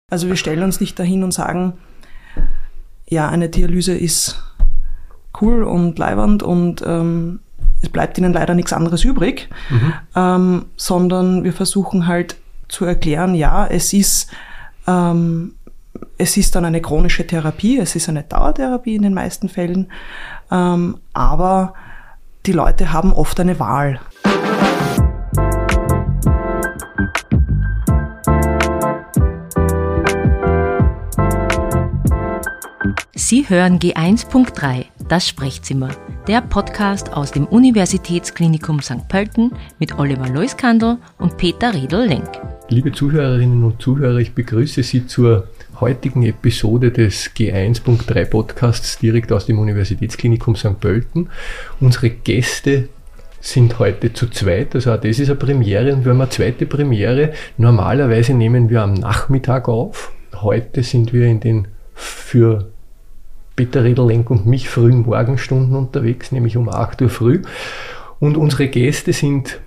Also wir stellen uns nicht dahin und sagen, ja, eine Dialyse ist cool und leiwand und es bleibt ihnen leider nichts anderes übrig, sondern wir versuchen halt zu erklären, ja, es ist dann eine chronische Therapie, es ist eine Dauertherapie in den meisten Fällen, aber die Leute haben oft eine Wahl. Sie hören G1.3, das Sprechzimmer, der Podcast aus dem Universitätsklinikum St. Pölten mit Oliver Leuskandl und Peter Redl-Lenk. Liebe Zuhörerinnen und Zuhörer, ich begrüße Sie zur heutigen Episode des G1.3 Podcasts direkt aus dem Universitätsklinikum St. Pölten. Unsere Gäste sind heute zu zweit, also auch das ist eine Premiere und wir haben eine zweite Premiere. Normalerweise nehmen wir am Nachmittag auf. Heute sind wir in den für Peter Redl-Lenk und mich frühen Morgenstunden unterwegs, nämlich um 8 Uhr früh. Und unsere Gäste sind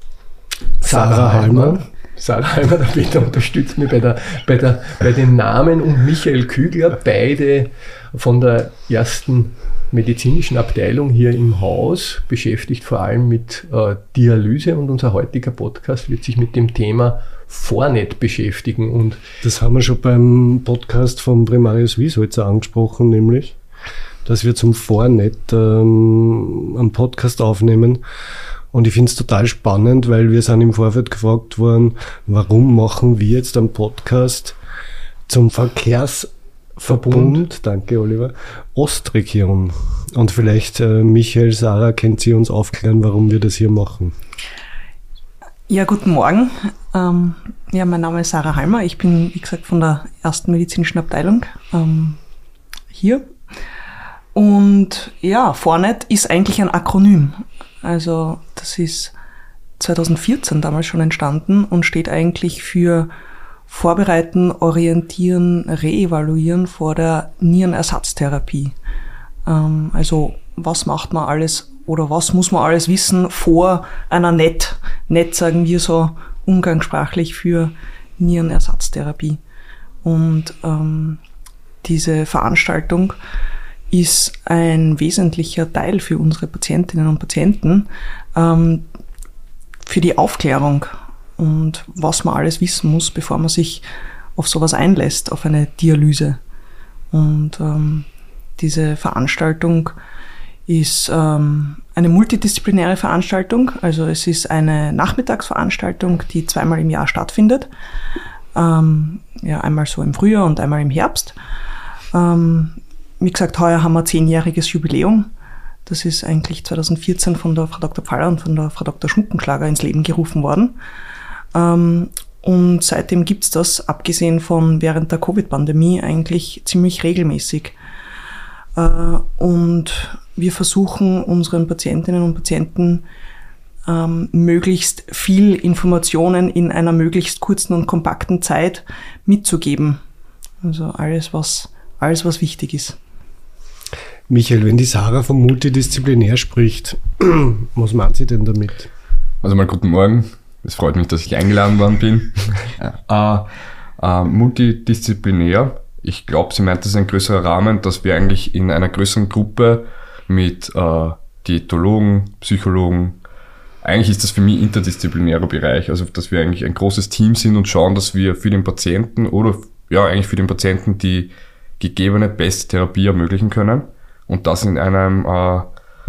Sarah Halmer. Sarah Halmer, der Peter unterstützt mich bei den Namen, und Michael Kügler, beide von der ersten medizinischen Abteilung hier im Haus, beschäftigt vor allem mit Dialyse, und unser heutiger Podcast wird sich mit dem Thema Fornet beschäftigen. Und das haben wir schon beim Podcast von Primarius Wiesholzer angesprochen, nämlich, dass wir zum Fornet einen Podcast aufnehmen. Und ich finde es total spannend, weil wir sind im Vorfeld gefragt worden, warum machen wir jetzt einen Podcast zum Verkehrsverbund, danke Oliver, Ostregion. Und vielleicht, Michael, Sarah, könnt ihr uns aufklären, warum wir das hier machen? Ja, guten Morgen. Ja, mein Name ist Sarah Halmer. Ich bin, wie gesagt, von der ersten medizinischen Abteilung hier. Und ja, Fornet ist eigentlich ein Akronym. Also das ist 2014 damals schon entstanden und steht eigentlich für Vorbereiten, Orientieren, Reevaluieren vor der Nierenersatztherapie. Also was macht man alles oder was muss man alles wissen vor einer NET sagen wir so umgangssprachlich für Nierenersatztherapie. Und diese Veranstaltung ist ein wesentlicher Teil für unsere Patientinnen und Patienten, für die Aufklärung und was man alles wissen muss, bevor man sich auf sowas einlässt, auf eine Dialyse. Und diese Veranstaltung ist eine multidisziplinäre Veranstaltung, also es ist eine Nachmittagsveranstaltung, die 2-mal im Jahr stattfindet, einmal so im Frühjahr und einmal im Herbst. Wie gesagt, heuer haben wir 10-jähriges Jubiläum. Das ist eigentlich 2014 von der Frau Dr. Pfaller und von der Frau Dr. Schmuckenschlager ins Leben gerufen worden. Und seitdem gibt's das, abgesehen von während der Covid-Pandemie, eigentlich ziemlich regelmäßig. Und wir versuchen unseren Patientinnen und Patienten möglichst viel Informationen in einer möglichst kurzen und kompakten Zeit mitzugeben. Also alles, was wichtig ist. Michael, wenn die Sarah von multidisziplinär spricht, was meint sie denn damit? Also mal guten Morgen. Es freut mich, dass ich eingeladen worden bin. Multidisziplinär. Ich glaube, sie meint, das ist ein größerer Rahmen, dass wir eigentlich in einer größeren Gruppe mit Diätologen, Psychologen, eigentlich ist das für mich interdisziplinärer Bereich, also dass wir eigentlich ein großes Team sind und schauen, dass wir für den Patienten eigentlich für den Patienten die gegebene beste Therapie ermöglichen können und das in einer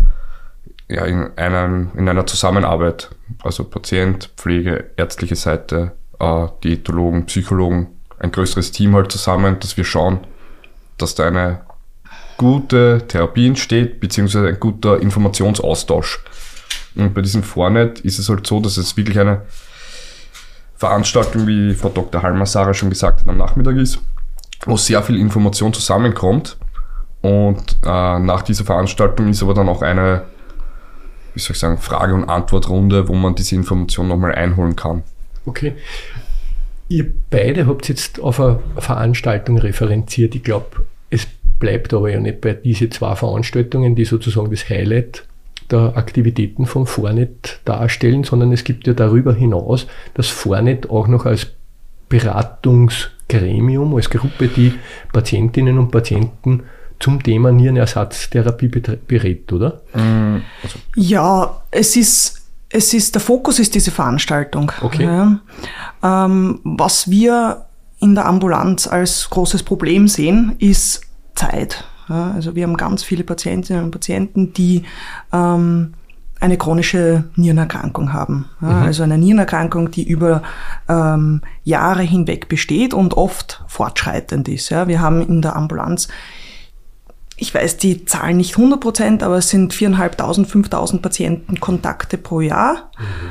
Zusammenarbeit, also Patient, Pflege, ärztliche Seite, Diätologen, Psychologen, ein größeres Team halt zusammen, dass wir schauen, dass da eine gute Therapie entsteht, beziehungsweise ein guter Informationsaustausch. Und bei diesem Fornet ist es halt so, dass es wirklich eine Veranstaltung, wie Frau Dr. Halmer Sarah schon gesagt hat, am Nachmittag ist, wo sehr viel Information zusammenkommt. Und nach dieser Veranstaltung ist aber dann auch eine, Frage- und Antwortrunde, wo man diese Information nochmal einholen kann. Okay. Ihr beide habt jetzt auf eine Veranstaltung referenziert. Ich glaube, es bleibt aber ja nicht bei diesen 2 Veranstaltungen, die sozusagen das Highlight der Aktivitäten von Fornet darstellen, sondern es gibt ja darüber hinaus das Fornet auch noch als Beratungs- Gremium, als Gruppe, die Patientinnen und Patienten zum Thema Nierenersatztherapie berät, oder? Ja, der Fokus ist diese Veranstaltung. Okay. Ja. Was wir in der Ambulanz als großes Problem sehen, ist Zeit. Ja, also wir haben ganz viele Patientinnen und Patienten, die eine chronische Nierenerkrankung haben. Ja, also eine Nierenerkrankung, die über Jahre hinweg besteht und oft fortschreitend ist. Ja, wir haben in der Ambulanz, ich weiß die Zahlen nicht 100%, aber es sind 4.500, 5.000 Patientenkontakte pro Jahr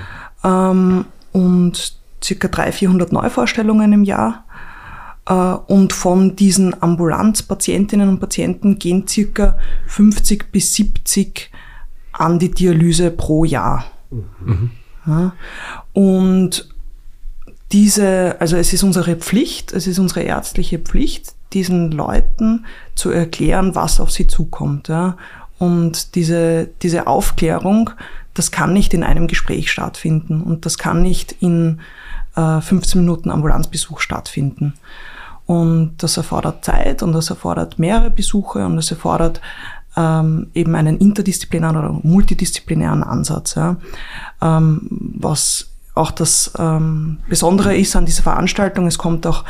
und circa 300-400 Neuvorstellungen im Jahr. Und von diesen Ambulanzpatientinnen und Patienten gehen circa 50 bis 70 an die Dialyse pro Jahr. Ja. Und also es ist unsere Pflicht, es ist unsere ärztliche Pflicht, diesen Leuten zu erklären, was auf sie zukommt. Ja. Und diese Aufklärung, das kann nicht in einem Gespräch stattfinden und das kann nicht in 15 Minuten Ambulanzbesuch stattfinden. Und das erfordert Zeit und das erfordert mehrere Besuche und das erfordert eben einen interdisziplinären oder multidisziplinären Ansatz. Ja. Was auch das Besondere ist an dieser Veranstaltung, es kommt auch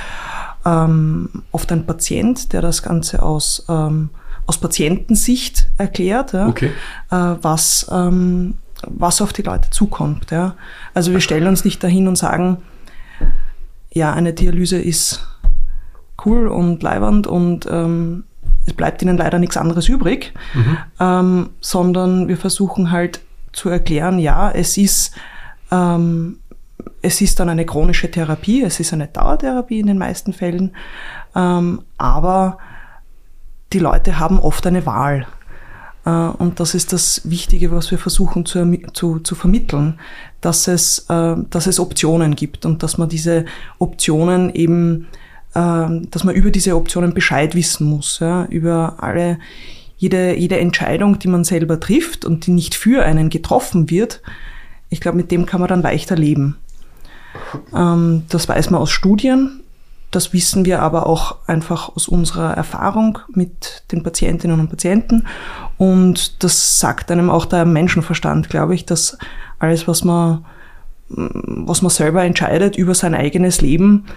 oft ein Patient, der das Ganze aus Patientensicht erklärt, ja, okay. Was auf die Leute zukommt. Ja. Also wir stellen uns nicht dahin und sagen, ja, eine Dialyse ist cool und leiwand und es bleibt ihnen leider nichts anderes übrig, sondern wir versuchen halt zu erklären, ja, es ist dann eine chronische Therapie, es ist eine Dauertherapie in den meisten Fällen, aber die Leute haben oft eine Wahl. Und das ist das Wichtige, was wir versuchen zu vermitteln, dass es Optionen gibt und dass man diese Optionen eben, dass man über diese Optionen Bescheid wissen muss, ja, über jede Entscheidung, die man selber trifft und die nicht für einen getroffen wird. Ich glaube, mit dem kann man dann leichter leben. Das weiß man aus Studien. Das wissen wir aber auch einfach aus unserer Erfahrung mit den Patientinnen und Patienten. Und das sagt einem auch der Menschenverstand, glaube ich, dass alles, was man selber entscheidet über sein eigenes Leben,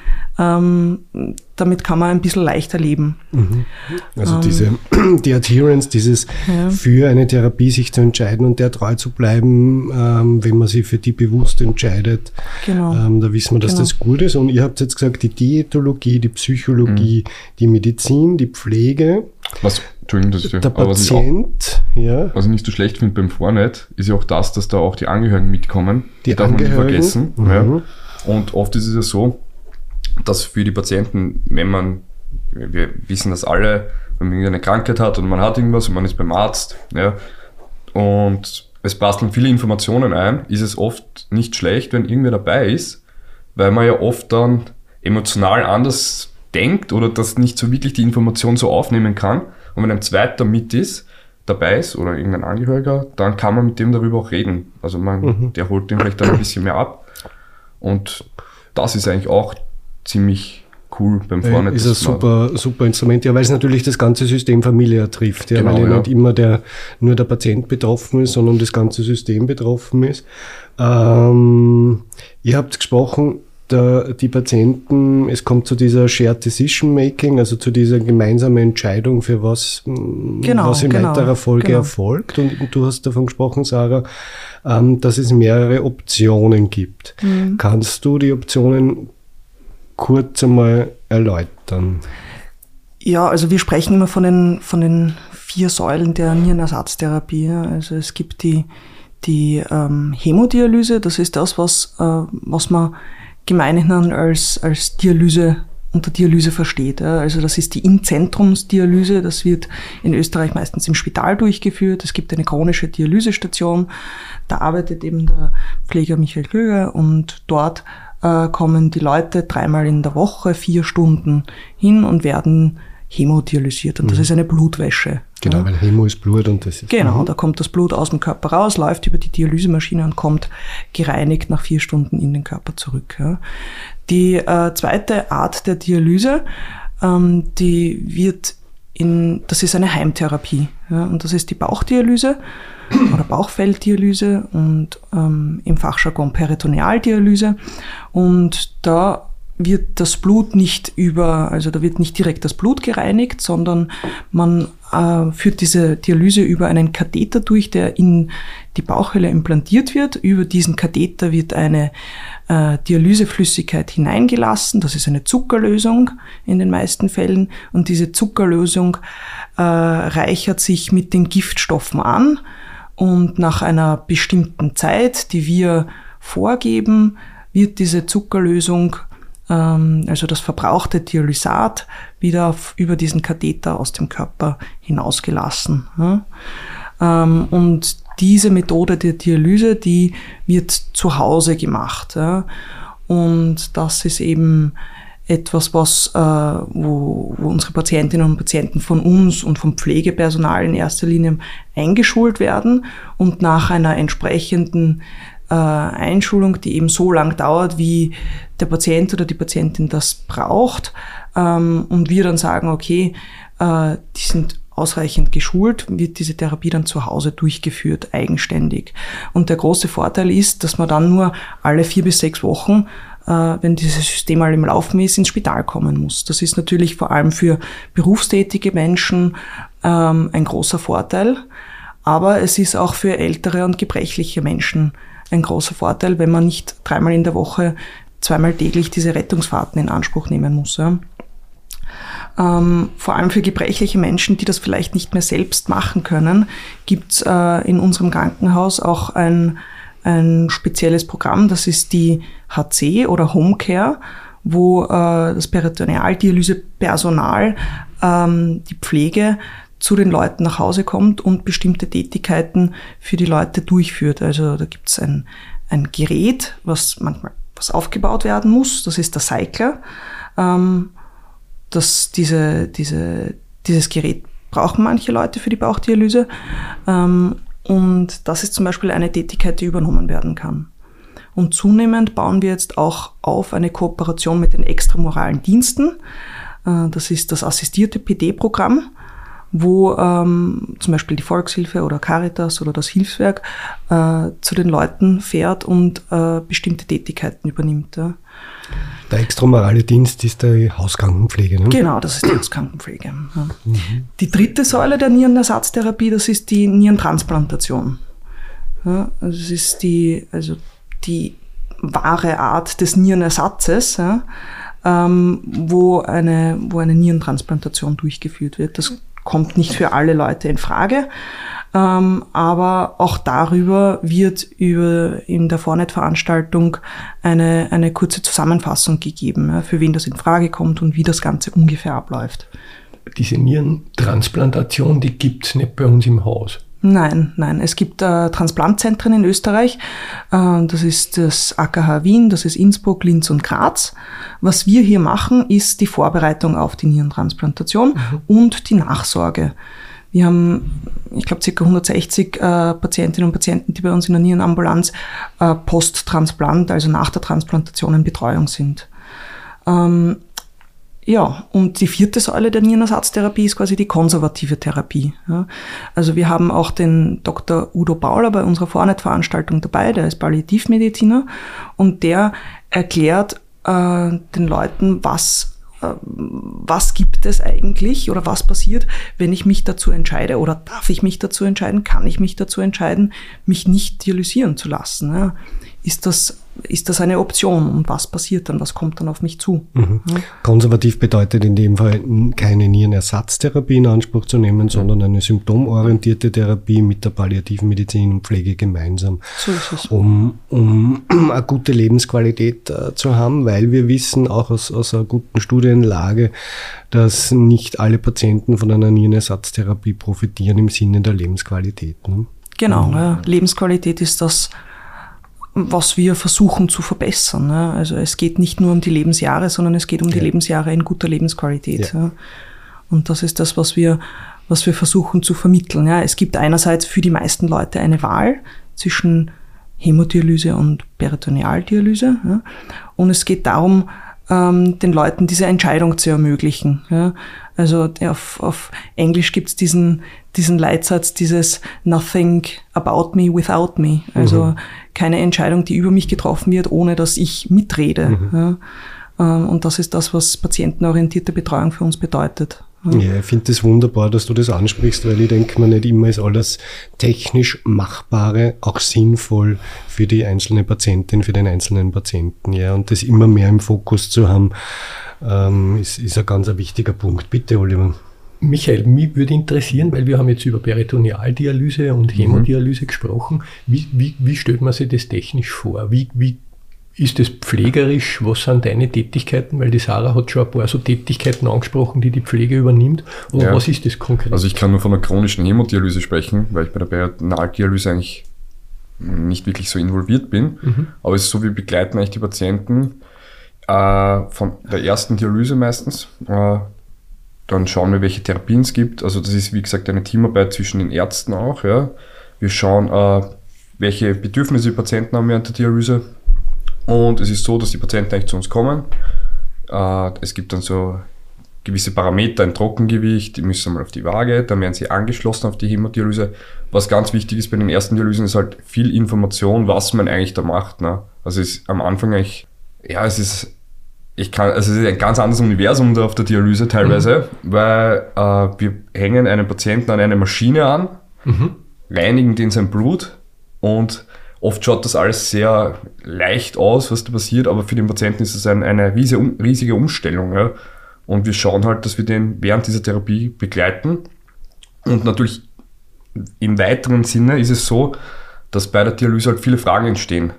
damit kann man ein bisschen leichter leben. Also die Adherence, dieses für eine Therapie sich zu entscheiden und der treu zu bleiben, wenn man sich für die bewusst entscheidet, genau. Da wissen wir, dass das gut ist. Und ihr habt jetzt gesagt, die Diätologie, die Psychologie, die Medizin, die Pflege, der Patient, was ich nicht so schlecht finde beim Vornet, ist ja auch das, dass da auch die Angehörigen mitkommen. Die darf man nicht vergessen. Ja. Und oft ist es ja so, dass für die Patienten, wir wissen das alle, wenn man irgendeine Krankheit hat und man hat irgendwas und man ist beim Arzt, ja, und es basteln viele Informationen ein, ist es oft nicht schlecht, wenn irgendwer dabei ist, weil man ja oft dann emotional anders denkt oder das nicht so wirklich die Information so aufnehmen kann. Und wenn ein Zweiter dabei ist oder irgendein Angehöriger, dann kann man mit dem darüber auch reden. Also der holt den vielleicht dann ein bisschen mehr ab. Und das ist eigentlich auch ziemlich cool beim Vornet. Ist ein super Instrument, ja, weil es natürlich das ganze System Familie trifft, ja, genau, weil nicht immer nur der Patient betroffen ist, sondern das ganze System betroffen ist. Ihr habt gesprochen, die Patienten, es kommt zu dieser Shared Decision Making, also zu dieser gemeinsamen Entscheidung, für was in weiterer Folge erfolgt. Und du hast davon gesprochen, Sarah, dass es mehrere Optionen gibt. Kannst du die Optionen kurz einmal erläutern? Ja, also wir sprechen immer von den 4 Säulen der Nierenersatztherapie. Also es gibt die Hämodialyse, das ist das, was man gemeinhin als Dialyse unter Dialyse versteht. Also das ist die Inzentrumsdialyse, das wird in Österreich meistens im Spital durchgeführt. Es gibt eine chronische Dialysestation, da arbeitet eben der Pfleger Michael Klöger und dort kommen die Leute 3-mal in der Woche 4 Stunden hin und werden hämodialysiert und das ist eine Blutwäsche. Genau, weil Hämo ist Blut und das ist... Genau, da kommt das Blut aus dem Körper raus, läuft über die Dialysemaschine und kommt gereinigt nach 4 Stunden in den Körper zurück. Ja. Die zweite Art der Dialyse, das ist eine Heimtherapie. Ja, und das ist die Bauchdialyse oder Bauchfelddialyse und im Fachjargon Peritonealdialyse. Und da wird das Blut da wird nicht direkt das Blut gereinigt, sondern man führt diese Dialyse über einen Katheter durch, der in die Bauchhöhle implantiert wird. Über diesen Katheter wird eine Dialyseflüssigkeit hineingelassen. Das ist eine Zuckerlösung in den meisten Fällen. Und diese Zuckerlösung reichert sich mit den Giftstoffen an. Und nach einer bestimmten Zeit, die wir vorgeben, wird diese Zuckerlösung, also das verbrauchte Dialysat, wieder über diesen Katheter aus dem Körper hinausgelassen. Und diese Methode der Dialyse, die wird zu Hause gemacht. Und das ist eben etwas, wo unsere Patientinnen und Patienten von uns und vom Pflegepersonal in erster Linie eingeschult werden und nach einer entsprechenden Einschulung, die eben so lang dauert, wie der Patient oder die Patientin das braucht, und wir dann sagen, okay, die sind ausreichend geschult, wird diese Therapie dann zu Hause durchgeführt, eigenständig. Und der große Vorteil ist, dass man dann nur alle 4 bis 6 Wochen, wenn dieses System mal im Laufen ist, ins Spital kommen muss. Das ist natürlich vor allem für berufstätige Menschen ein großer Vorteil, aber es ist auch für ältere und gebrechliche Menschen ein großer Vorteil, wenn man nicht 3-mal in der Woche, 2-mal täglich diese Rettungsfahrten in Anspruch nehmen muss. Ja. Vor allem für gebrechliche Menschen, die das vielleicht nicht mehr selbst machen können, gibt's in unserem Krankenhaus auch ein spezielles Programm, das ist die HC oder Homecare, wo das Peritonealdialysepersonal, die Pflege, zu den Leuten nach Hause kommt und bestimmte Tätigkeiten für die Leute durchführt. Also da gibt's ein Gerät, was aufgebaut werden muss, das ist der Cycler. Dieses Gerät brauchen manche Leute für die Bauchdialyse. Und das ist zum Beispiel eine Tätigkeit, die übernommen werden kann. Und zunehmend bauen wir jetzt auch auf eine Kooperation mit den extramoralen Diensten. Das ist das assistierte PD-Programm, wo zum Beispiel die Volkshilfe oder Caritas oder das Hilfswerk zu den Leuten fährt und bestimmte Tätigkeiten übernimmt. Ja. Der extramorale Dienst ist die Hauskrankenpflege, ne? Genau, das ist die Hauskrankenpflege. Ja. Mhm. Die dritte Säule der Nierenersatztherapie, das ist die Nierentransplantation. Ja, also es ist die wahre Art des Nierenersatzes, ja, wo eine Nierentransplantation durchgeführt wird. Das kommt nicht für alle Leute in Frage, aber auch darüber wird in der Vornet-Veranstaltung eine kurze Zusammenfassung gegeben, ja, für wen das in Frage kommt und wie das Ganze ungefähr abläuft. Diese Nierentransplantation, die gibt's nicht bei uns im Haus. Nein. Es gibt Transplantzentren in Österreich. Das ist das AKH Wien, das ist Innsbruck, Linz und Graz. Was wir hier machen, ist die Vorbereitung auf die Nierentransplantation und die Nachsorge. Wir haben, ich glaube, ca. 160 Patientinnen und Patienten, die bei uns in der Nierenambulanz post-Transplant, also nach der Transplantation in Betreuung sind. Ja, und die vierte Säule der Nierenersatztherapie ist quasi die konservative Therapie. Ja. Also wir haben auch den Dr. Udo Bauler bei unserer Vornet-Veranstaltung dabei, der ist Palliativmediziner und der erklärt den Leuten, was gibt es eigentlich oder was passiert, wenn ich mich dazu entscheide oder darf ich mich dazu entscheiden, kann ich mich dazu entscheiden, mich nicht dialysieren zu lassen. Ja. Ist das eine Option und was passiert dann, was kommt dann auf mich zu? Mhm. Ja. Konservativ bedeutet in dem Fall keine Nierenersatztherapie in Anspruch zu nehmen, sondern eine symptomorientierte Therapie mit der palliativen Medizin und Pflege gemeinsam, so ist es. um eine gute Lebensqualität zu haben, weil wir wissen auch aus einer guten Studienlage, dass nicht alle Patienten von einer Nierenersatztherapie profitieren im Sinne der Lebensqualität. Ne? Genau, ja. Lebensqualität ist das, was wir versuchen zu verbessern. Ne? Also es geht nicht nur um die Lebensjahre, sondern es geht um die Lebensjahre in guter Lebensqualität. Ja. Ja? Und das ist das, was wir was wir versuchen zu vermitteln. Ja, es gibt einerseits für die meisten Leute eine Wahl zwischen Hämodialyse und Peritonealdialyse. Ja, und es geht darum, den Leuten diese Entscheidung zu ermöglichen. Ja. Also auf Englisch gibt's diesen Leitsatz, dieses Nothing about me without me. Also keine Entscheidung, die über mich getroffen wird, ohne dass ich mitrede. Ja. Und das ist das, was patientenorientierte Betreuung für uns bedeutet. Ja, ich finde das wunderbar, dass du das ansprichst, weil ich denke mir, nicht immer ist alles technisch Machbare auch sinnvoll für die einzelne Patientin, für den einzelnen Patienten. Ja, und das immer mehr im Fokus zu haben, ist ein ganz wichtiger Punkt. Bitte, Oliver. Michael, mich würde interessieren, weil wir haben jetzt über Peritonealdialyse und Hämodialyse gesprochen. Wie stellt man sich das technisch vor? Wie ist das pflegerisch? Was sind deine Tätigkeiten? Weil die Sarah hat schon ein paar so Tätigkeiten angesprochen, die Pflege übernimmt. Aber was ist das konkret? Also ich kann nur von der chronischen Hämodialyse sprechen, weil ich bei der Peritonealdialyse eigentlich nicht wirklich so involviert bin. Aber es ist so, wir begleiten eigentlich die Patienten von der ersten Dialyse meistens. Dann schauen wir, welche Therapien es gibt. Also das ist, wie gesagt, eine Teamarbeit zwischen den Ärzten auch. Ja. Wir schauen, welche Bedürfnisse die Patienten haben während der Dialyse. Und es ist so, dass die Patienten eigentlich zu uns kommen. Es gibt dann so gewisse Parameter, ein Trockengewicht, die müssen mal auf die Waage, dann werden sie angeschlossen auf die Hämodialyse. Was ganz wichtig ist bei den ersten Dialysen, ist halt viel Information, was man eigentlich da macht. Ne? Also es ist am Anfang eigentlich, ja, es ist ein ganz anderes Universum da auf der Dialyse teilweise, weil wir hängen einen Patienten an eine Maschine an, reinigen den sein Blut und oft schaut das alles sehr leicht aus, was da passiert, aber für den Patienten ist es eine riesige Umstellung. Ja? Und wir schauen halt, dass wir den während dieser Therapie begleiten. Und natürlich im weiteren Sinne ist es so, dass bei der Dialyse halt viele Fragen entstehen,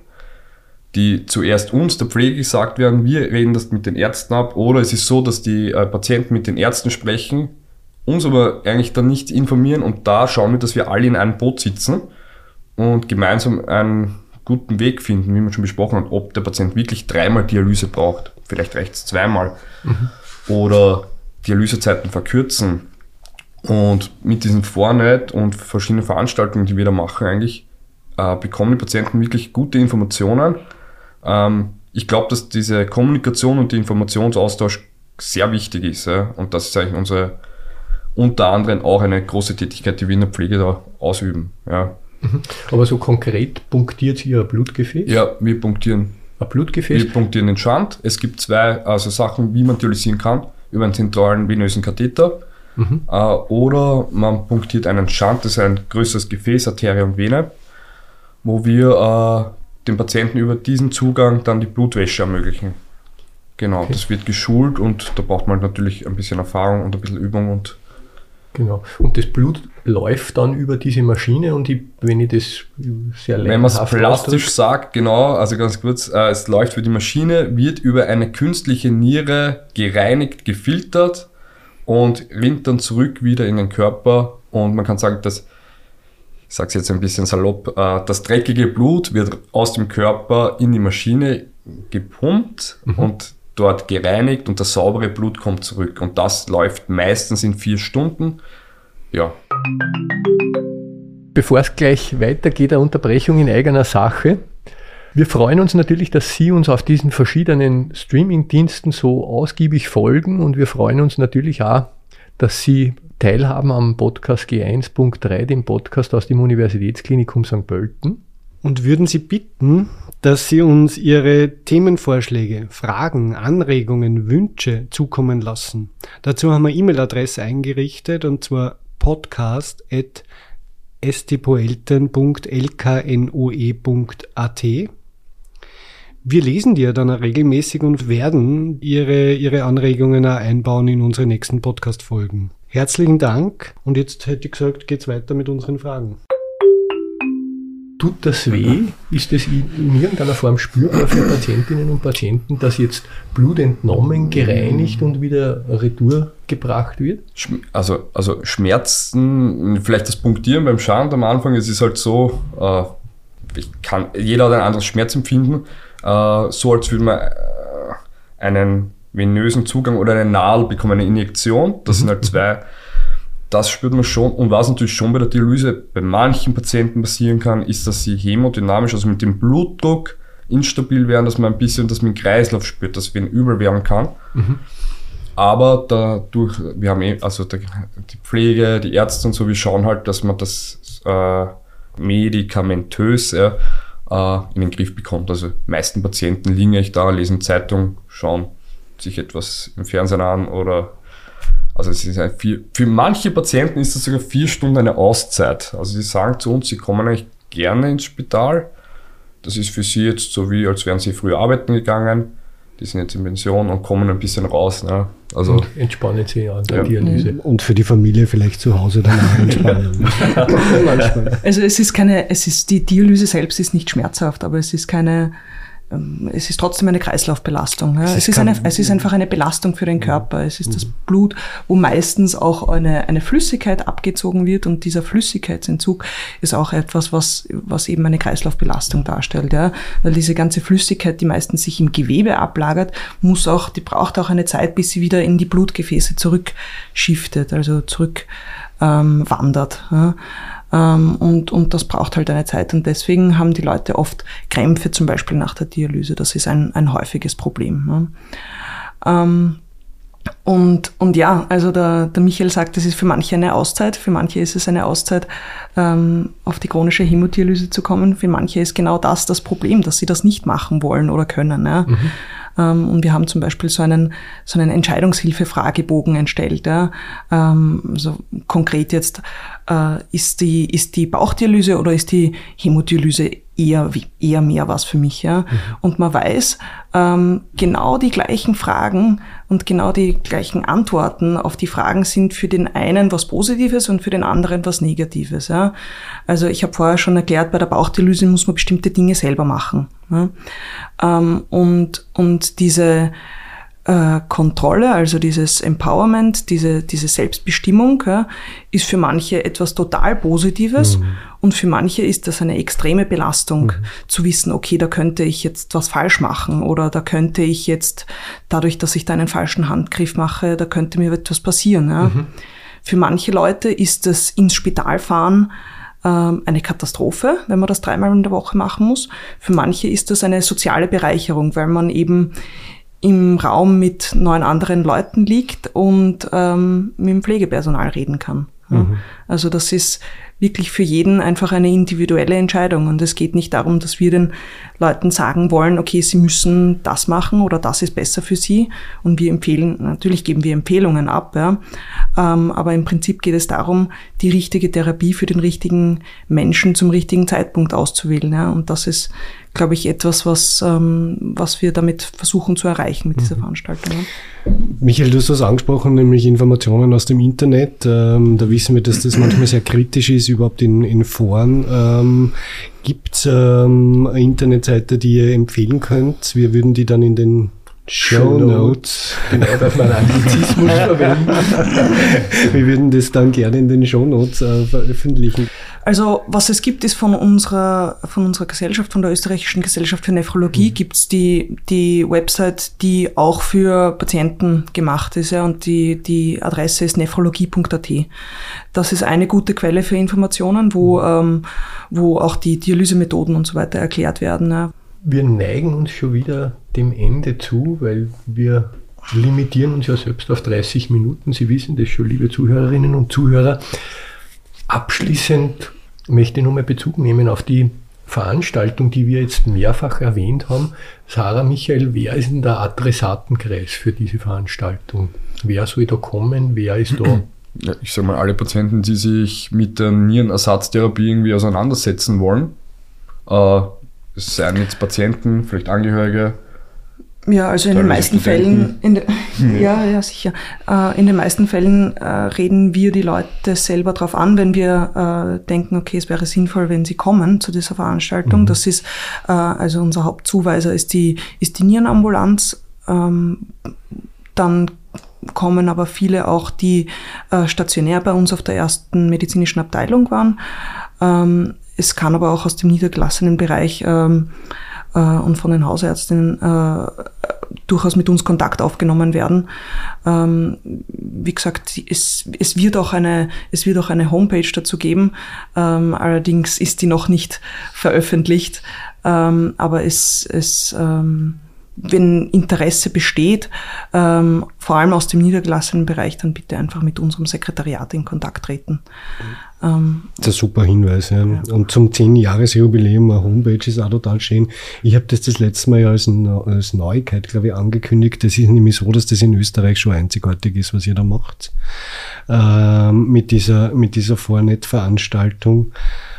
die zuerst uns, der Pflege, gesagt werden, wir reden das mit den Ärzten ab, oder es ist so, dass die Patienten mit den Ärzten sprechen, uns aber eigentlich dann nicht informieren, und da schauen wir, dass wir alle in einem Boot sitzen und gemeinsam einen guten Weg finden, wie man schon besprochen hat, ob der Patient wirklich 3-mal Dialyse braucht. Vielleicht reicht es 2-mal. Oder Dialysezeiten verkürzen. Und mit diesen Vornet und verschiedenen Veranstaltungen, die wir da machen eigentlich, bekommen die Patienten wirklich gute Informationen. Ich glaube, dass diese Kommunikation und der Informationsaustausch sehr wichtig ist. Ja? Und das ist eigentlich unter anderem auch eine große Tätigkeit, die wir in der Pflege da ausüben. Ja. Aber so konkret punktiert ihr ein Blutgefäß? Ja, wir punktieren ein Blutgefäß. Wir punktieren den Schand. Es gibt 2 Sachen, wie man dialysieren kann, über einen zentralen venösen Katheter. Oder man punktiert einen Schand, das ist ein größeres Gefäß, Arterie und Vene, wo wir dem Patienten über diesen Zugang dann die Blutwäsche ermöglichen. Genau, okay. Das wird geschult und da braucht man natürlich ein bisschen Erfahrung und ein bisschen Übung. Genau. Und das Blut läuft dann über diese Maschine und wenn ich das sehr lernhaft, wenn man es plastisch sagt, genau, also ganz kurz, es läuft über die Maschine, wird über eine künstliche Niere gereinigt, gefiltert und rinnt dann zurück wieder in den Körper, und man kann sagen, dass, ich sage es jetzt ein bisschen salopp, das dreckige Blut wird aus dem Körper in die Maschine gepumpt und dort gereinigt, und das saubere Blut kommt zurück. Und das läuft meistens in 4 Stunden. Ja. Bevor es gleich weitergeht, eine Unterbrechung in eigener Sache. Wir freuen uns natürlich, dass Sie uns auf diesen verschiedenen Streaming-Diensten so ausgiebig folgen, und wir freuen uns natürlich auch, dass Sie teilhaben am Podcast G1.3, dem Podcast aus dem Universitätsklinikum St. Pölten. Und würden Sie bitten, dass Sie uns Ihre Themenvorschläge, Fragen, Anregungen, Wünsche zukommen lassen. Dazu haben wir E-Mail-Adresse eingerichtet, und zwar podcast@stpoelten.lknoe.at. Wir lesen die ja dann regelmäßig und werden Ihre Anregungen auch einbauen in unsere nächsten Podcast-Folgen. Herzlichen Dank, und jetzt hätte ich gesagt, geht's weiter mit unseren Fragen. Tut das weh? Ist das in irgendeiner Form spürbar für Patientinnen und Patienten, dass jetzt Blut entnommen, gereinigt und wieder retour gebracht wird? Also Schmerzen, vielleicht das Punktieren beim Schand am Anfang, es ist halt so, jeder hat ein anderes Schmerzempfinden, so als würde man einen venösen Zugang oder eine Nadel bekommen, eine Injektion. Das sind halt 2 das spürt man schon. Und was natürlich schon bei der Dialyse bei manchen Patienten passieren kann, ist, dass sie hämodynamisch, also mit dem Blutdruck instabil werden, dass man ein bisschen das mit dem Kreislauf spürt, dass wen übel werden kann. Aber dadurch, wir haben also die Pflege, die Ärzte und so, wir schauen halt, dass man das medikamentös in den Griff bekommt. Also meisten Patienten liegen echt da, lesen Zeitung, schauen sich etwas im Fernsehen an oder also es ist für manche Patienten ist das sogar 4 Stunden eine Auszeit. Also sie sagen zu uns, sie kommen eigentlich gerne ins Spital. Das ist für sie jetzt so wie, als wären sie früher arbeiten gegangen. Die sind jetzt in Pension und kommen ein bisschen raus. Ne? Also, und entspannen sich an der Dialyse. Und für die Familie vielleicht zu Hause dann auch entspannen. Also die Dialyse selbst ist nicht schmerzhaft, aber es ist trotzdem eine Kreislaufbelastung. Ja. Es ist einfach eine Belastung für den Körper. Es ist das Blut, wo meistens auch eine Flüssigkeit abgezogen wird, und dieser Flüssigkeitsentzug ist auch etwas, was eben eine Kreislaufbelastung darstellt. Ja. Weil diese ganze Flüssigkeit, die meistens sich im Gewebe ablagert, die braucht auch eine Zeit, bis sie wieder in die Blutgefäße zurückschiftet, also wandert. Ja. Und das braucht halt eine Zeit, und deswegen haben die Leute oft Krämpfe zum Beispiel nach der Dialyse. Das ist ein häufiges Problem. Und ja, also der Michael sagt, das ist für manche eine Auszeit, für manche ist es eine Auszeit, auf die chronische Hämodialyse zu kommen. Für manche ist genau das Problem, dass sie das nicht machen wollen oder können. Ja. Und wir haben zum Beispiel so einen Entscheidungshilfe-Fragebogen entstellt. Ja. Also konkret jetzt, ist die Bauchdialyse oder ist die Hämodialyse eher mehr was für mich? Ja. Und man weiß, genau die gleichen Fragen und genau die gleichen Antworten auf die Fragen sind für den einen was Positives und für den anderen was Negatives. Ja. Also ich habe vorher schon erklärt, bei der Bauchdialyse muss man bestimmte Dinge selber machen. Ja. Und diese Kontrolle, also dieses Empowerment, diese Selbstbestimmung, ja, ist für manche etwas total Positives, und für manche ist das eine extreme Belastung, zu wissen, okay, da könnte ich jetzt was falsch machen, oder da könnte ich jetzt, dadurch, dass ich da einen falschen Handgriff mache, da könnte mir etwas passieren. Ja. Für manche Leute ist das ins Spital fahren eine Katastrophe, wenn man das 3-mal in der Woche machen muss. Für manche ist das eine soziale Bereicherung, weil man eben im Raum mit 9 anderen Leuten liegt und mit dem Pflegepersonal reden kann. Ja. Also das ist wirklich für jeden einfach eine individuelle Entscheidung, und es geht nicht darum, dass wir den Leuten sagen wollen, okay, sie müssen das machen oder das ist besser für sie, und natürlich geben wir Empfehlungen ab, ja. Aber im Prinzip geht es darum, die richtige Therapie für den richtigen Menschen zum richtigen Zeitpunkt auszuwählen, ja. Und das ist, glaube ich, etwas, was wir damit versuchen zu erreichen mit dieser Veranstaltung. Ja. Michael, du hast das angesprochen, nämlich Informationen aus dem Internet. Da wissen wir, dass das manchmal sehr kritisch ist, überhaupt in Foren. Gibt es eine Internetseite, die ihr empfehlen könnt? Wir würden die dann in den Shownotes. Genau, darf man Anglizismus verwenden. Wir würden das dann gerne in den Shownotes veröffentlichen. Also was es gibt, ist von unserer Gesellschaft, von der Österreichischen Gesellschaft für Nephrologie, gibt's die Website, die auch für Patienten gemacht ist, ja, und die Adresse ist nephrologie.at. Das ist eine gute Quelle für Informationen, wo auch die Dialysemethoden und so weiter erklärt werden. Ja. Wir neigen uns schon wieder dem Ende zu, weil wir limitieren uns ja selbst auf 30 Minuten. Sie wissen das schon, liebe Zuhörerinnen und Zuhörer. Abschließend möchte ich nochmal Bezug nehmen auf die Veranstaltung, die wir jetzt mehrfach erwähnt haben. Sarah, Michael, wer ist denn der Adressatenkreis für diese Veranstaltung? Wer soll da kommen? Wer ist da? Ja, ich sage mal, alle Patienten, die sich mit der Nierenersatztherapie irgendwie auseinandersetzen wollen. Es seien jetzt Patienten, vielleicht Angehörige. Ja, also in den meisten Fällen, ja, sicher. In den meisten Fällen reden wir die Leute selber drauf an, wenn wir denken, okay, es wäre sinnvoll, wenn sie kommen zu dieser Veranstaltung. Das ist, also unser Hauptzuweiser ist die Nierenambulanz. Dann kommen aber viele auch, die stationär bei uns auf der ersten medizinischen Abteilung waren. Es kann aber auch aus dem niedergelassenen Bereich und von den Hausärztinnen durchaus mit uns Kontakt aufgenommen werden. Wie gesagt, es wird auch eine Homepage dazu geben. Allerdings ist die noch nicht veröffentlicht. Aber wenn Interesse besteht, vor allem aus dem niedergelassenen Bereich, dann bitte einfach mit unserem Sekretariat in Kontakt treten. Das ist ein super Hinweis. Ja. Und zum 10-Jahres-Jubiläum, eine Homepage ist auch total schön. Ich habe das letzte Mal ja als Neuigkeit, glaube ich, angekündigt. Das ist nämlich so, dass das in Österreich schon einzigartig ist, was ihr da macht. Mit dieser Vornet-Veranstaltung.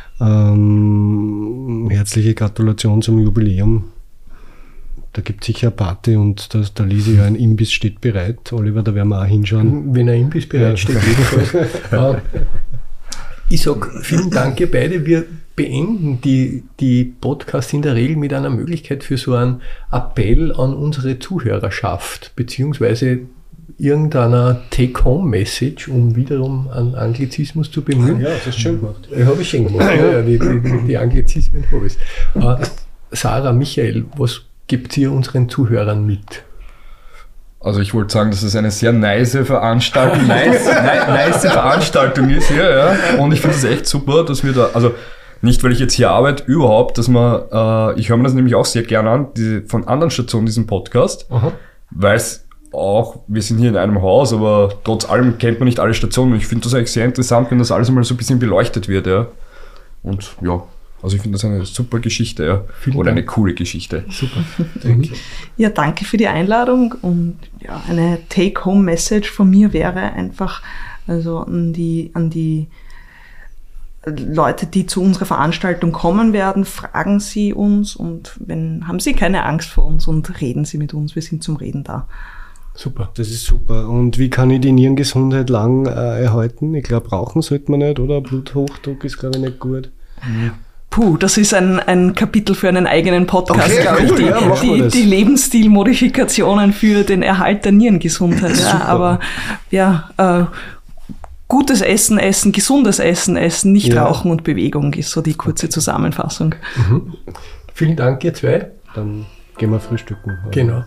Herzliche Gratulation zum Jubiläum. Da gibt es sicher eine Party und da lese ich ja, ein Imbiss steht bereit. Oliver, da werden wir auch hinschauen. Wenn ein Imbiss bereit steht, jedenfalls. Ich sage vielen Dank, ihr beide. Wir beenden die Podcasts in der Regel mit einer Möglichkeit für so einen Appell an unsere Zuhörerschaft, beziehungsweise irgendeiner Take-Home-Message, um wiederum einen Anglizismus zu bemühen. Ja, das ist schön gemacht. Habe ich schön gemacht. Ja, die Anglizismen habe ich. Sarah, Michael, was gibt ihr unseren Zuhörern mit? Also ich wollte sagen, dass es eine sehr nice Veranstaltung, nice Veranstaltung ist hier, ja. Und ich finde es echt super, dass wir da, also nicht, weil ich jetzt hier arbeite, überhaupt, dass man, ich höre mir das nämlich auch sehr gerne an, von anderen Stationen, diesen Podcast, weil es auch, wir sind hier in einem Haus, aber trotz allem kennt man nicht alle Stationen und ich finde das eigentlich sehr interessant, wenn das alles mal so ein bisschen beleuchtet wird, ja. Und ja, also ich finde das eine super Geschichte, ja. Oder eine coole Geschichte. Super, danke. Ja, danke für die Einladung und ja, eine Take-Home-Message von mir wäre einfach, also an die Leute, die zu unserer Veranstaltung kommen werden, fragen Sie uns und haben Sie keine Angst vor uns und reden Sie mit uns, wir sind zum Reden da. Super. Das ist super. Und wie kann ich die Nierengesundheit lang erhalten? Ich glaube, rauchen sollte man nicht, oder? Bluthochdruck ist, glaube ich, nicht gut. Puh, das ist ein Kapitel für einen eigenen Podcast, okay, glaube cool, ich. Die Lebensstilmodifikationen für den Erhalt der Nierengesundheit. Ja, aber ja, gutes Essen, gesundes Essen, nicht rauchen und Bewegung ist so die kurze Zusammenfassung. Vielen Dank, ihr zwei. Dann gehen wir frühstücken. Genau.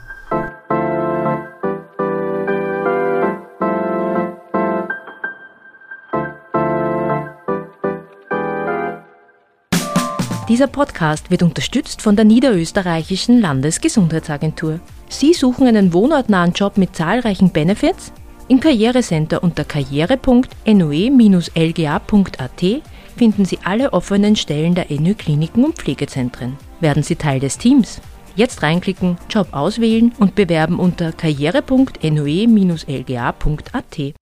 Dieser Podcast wird unterstützt von der Niederösterreichischen Landesgesundheitsagentur. Sie suchen einen wohnortnahen Job mit zahlreichen Benefits? Im Karrierecenter unter karriere.noe-lga.at finden Sie alle offenen Stellen der NÖ-Kliniken und Pflegezentren. Werden Sie Teil des Teams? Jetzt reinklicken, Job auswählen und bewerben unter karriere.noe-lga.at.